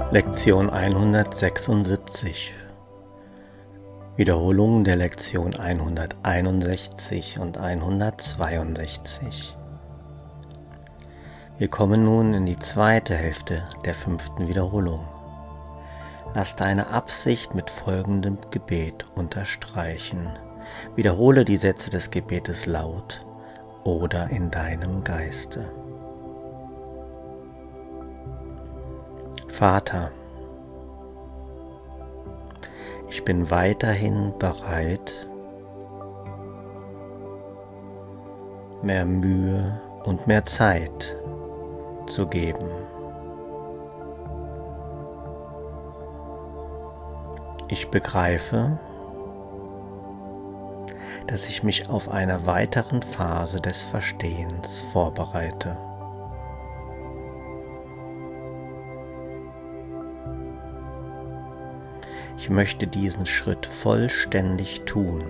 Lektion 176. Wiederholung der Lektion 161 und 162. Wir kommen nun in die zweite Hälfte der 5. Wiederholung. Lass deine Absicht mit folgendem Gebet unterstreichen. Wiederhole die Sätze des Gebetes laut oder in deinem Geiste. Vater, ich bin weiterhin bereit, mehr Mühe und mehr Zeit zu geben. Ich begreife, dass ich mich auf eine weitere Phase des Verstehens vorbereite. Ich möchte diesen Schritt vollständig tun.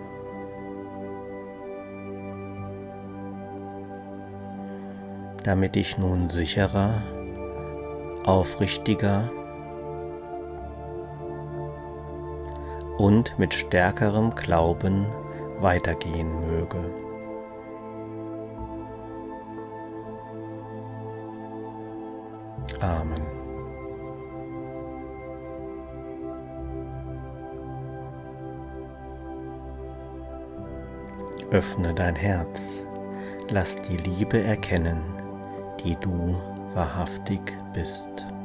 Damit ich nun sicherer, aufrichtiger und mit stärkerem Glauben weitergehen möge. Amen. Öffne dein Herz, lass die Liebe erkennen, die du wahrhaftig bist.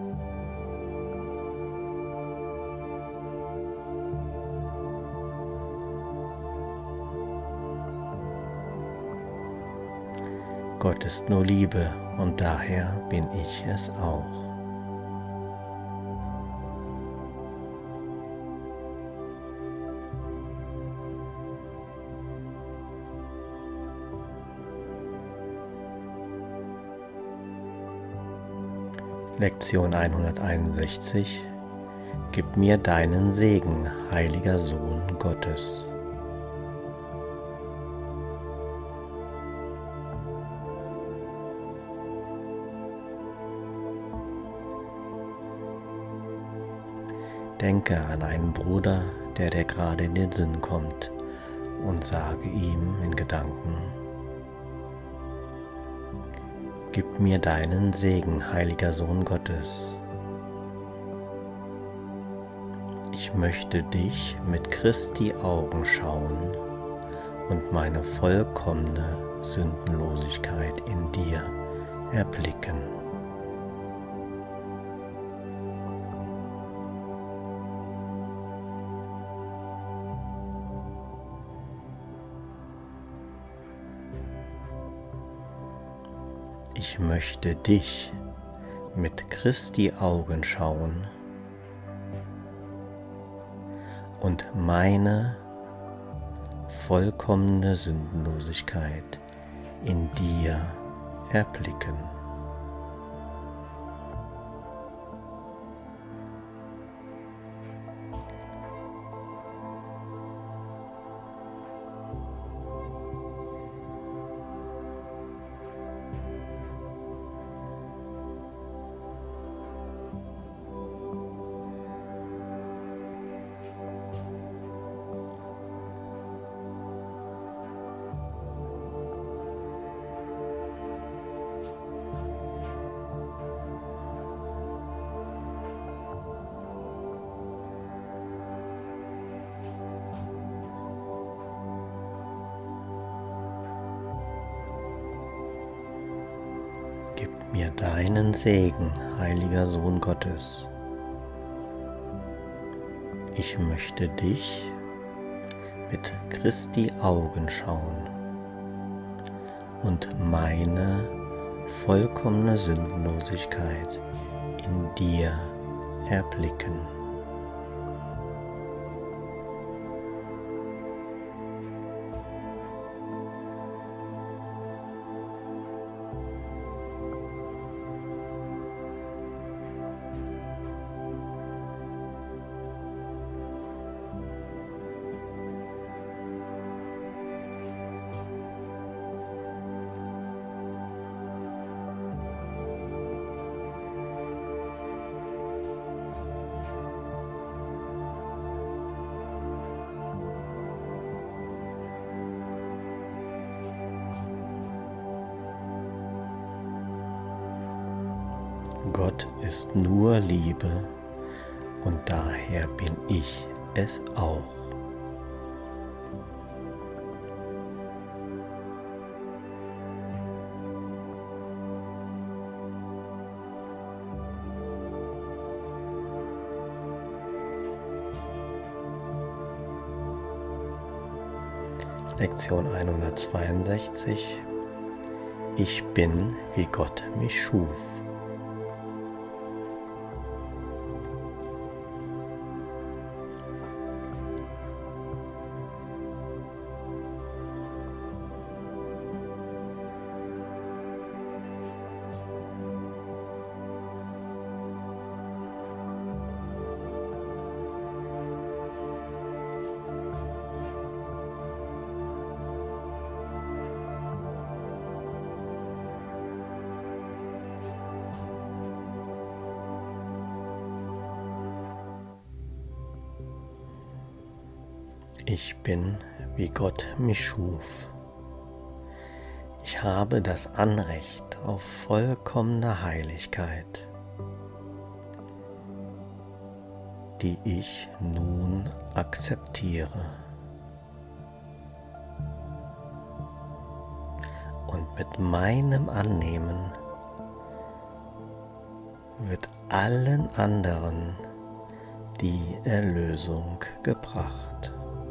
Gott ist nur Liebe und daher bin ich es auch. Lektion 161. Gib mir deinen Segen, heiliger Sohn Gottes. Denke an einen Bruder, der dir gerade in den Sinn kommt, und sage ihm in Gedanken: Gib mir deinen Segen, heiliger Sohn Gottes. Ich möchte dich mit Christi Augen schauen und meine vollkommene Sündenlosigkeit in dir erblicken. Ich möchte dich mit Christi Augen schauen und meine vollkommene Sündenlosigkeit in dir erblicken. Gib mir deinen Segen, heiliger Sohn Gottes. Ich möchte dich mit Christi Augen schauen und meine vollkommene Sündenlosigkeit in dir erblicken. Gott ist nur Liebe und daher bin ich es auch. Lektion 162. Ich bin, wie Gott mich schuf. Ich bin, wie Gott mich schuf. Ich habe das Anrecht auf vollkommene Heiligkeit, die ich nun akzeptiere. Und mit meinem Annehmen wird allen anderen die Erlösung gebracht.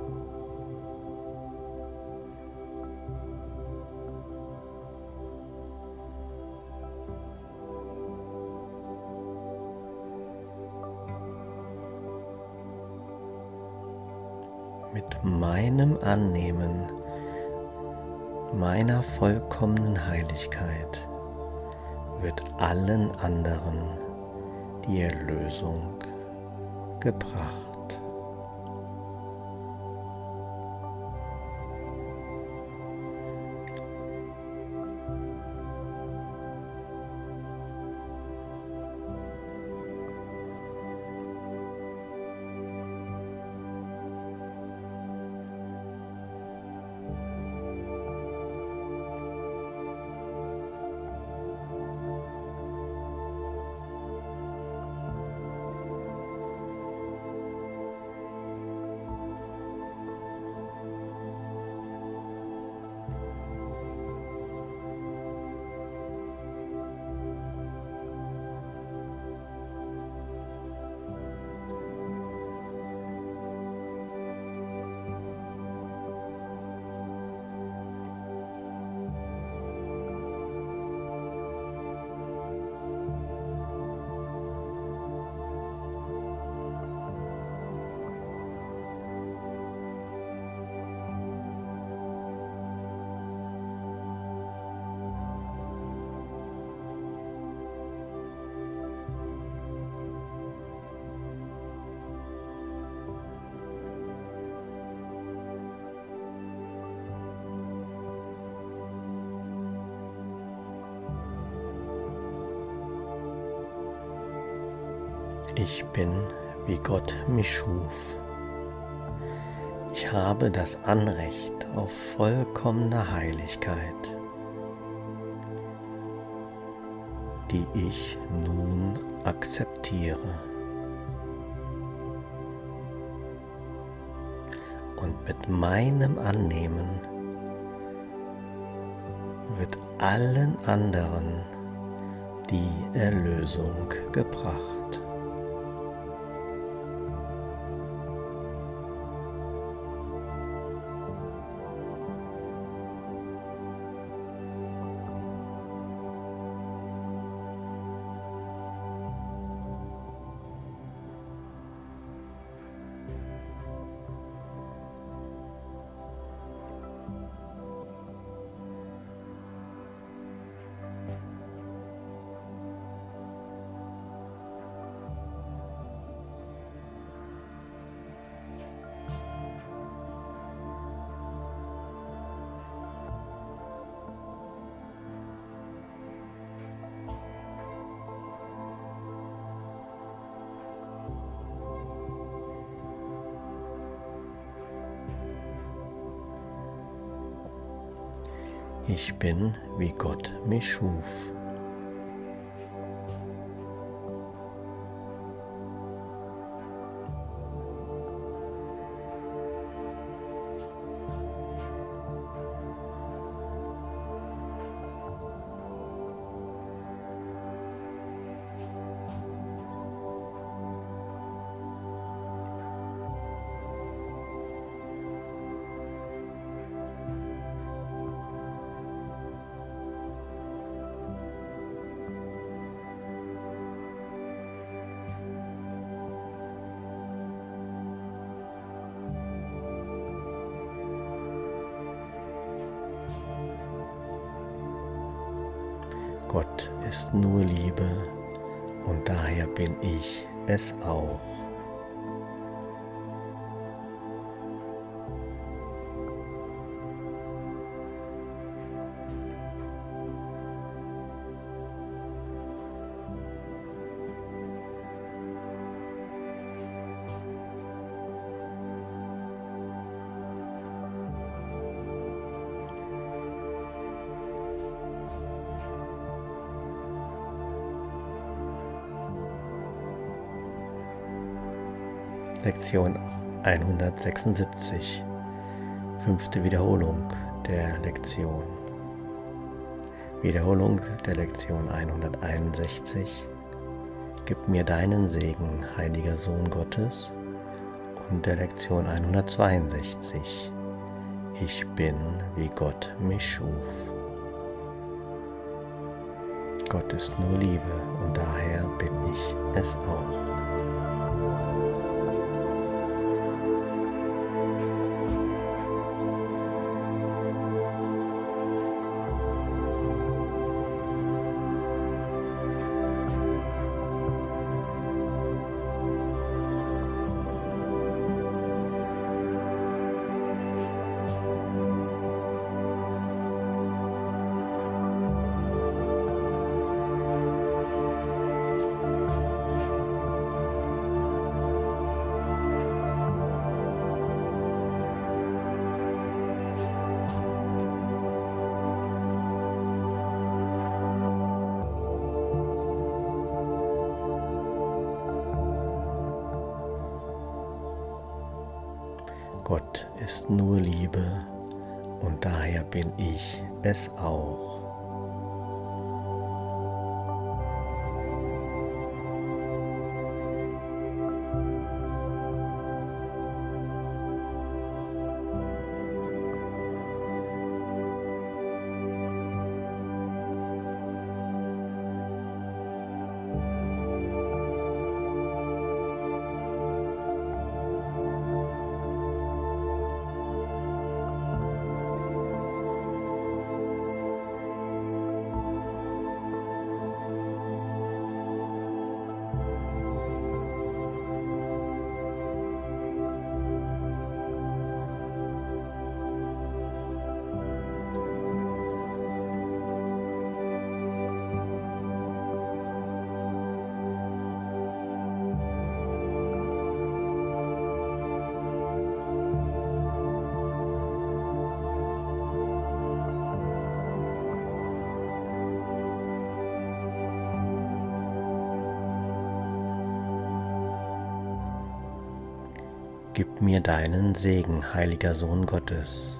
Mit meinem Annehmen meiner vollkommenen Heiligkeit wird allen anderen die Erlösung gebracht. Ich bin, wie Gott mich schuf. Ich habe das Anrecht auf vollkommene Heiligkeit, die ich nun akzeptiere. Und mit meinem Annehmen wird allen anderen die Erlösung gebracht. Ich bin, wie Gott mich schuf. Gott ist nur Liebe und daher bin ich es auch. Lektion 176, 5. Wiederholung der Lektion. Wiederholung der Lektion 161. Gib mir deinen Segen, heiliger Sohn Gottes. Und der Lektion 162. Ich bin, wie Gott mich schuf. Gott ist nur Liebe und daher bin ich es auch. Gott ist nur Liebe und daher bin ich es auch. Gib mir deinen Segen, heiliger Sohn Gottes.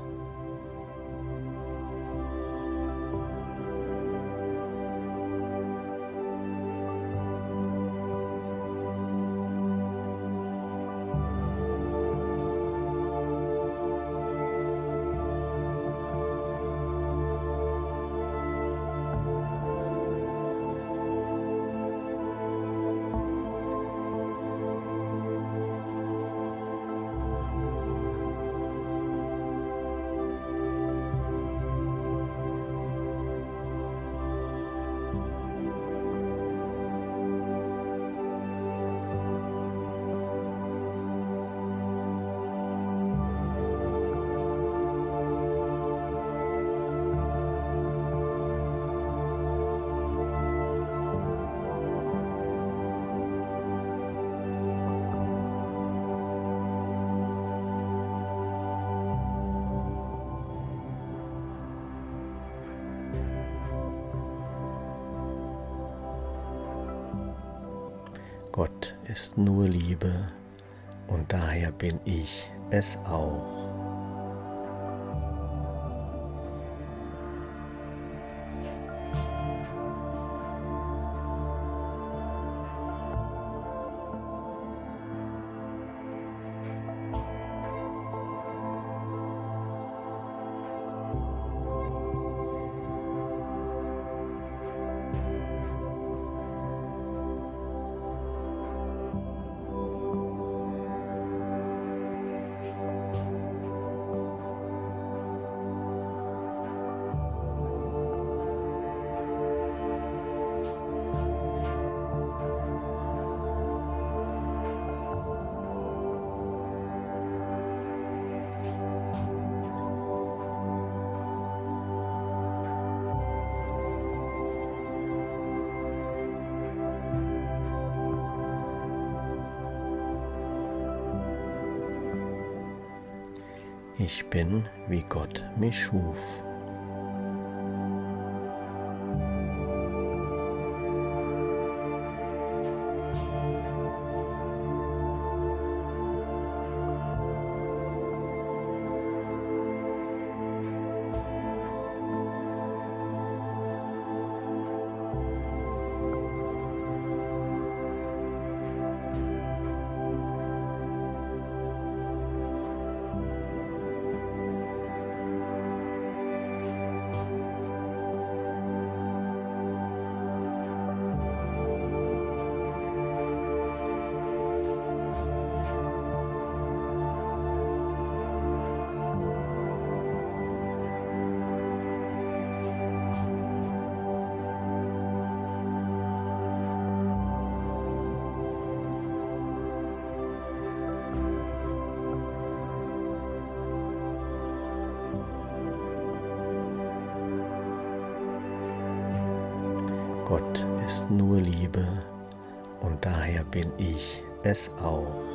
Gott ist nur Liebe und daher bin ich es auch. Ich bin, wie Gott mich schuf. Gott ist nur Liebe und daher bin ich es auch.